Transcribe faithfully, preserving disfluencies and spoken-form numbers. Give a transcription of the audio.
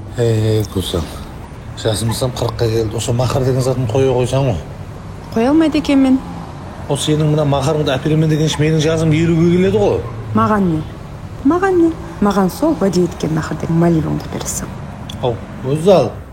Эй, Гүлсім, жасымсам қырыққа келді. Осы мақар деген затын қоя қойсаң ғой. Қоя алмайды екенмін. Ол сенің мына мақарыңды әперемен деген менің жазым елуге келеді ғой. Маған не? Маған не? Маған сол уәде еткен мақардан малибаңды бересің. Ау, өзі ал.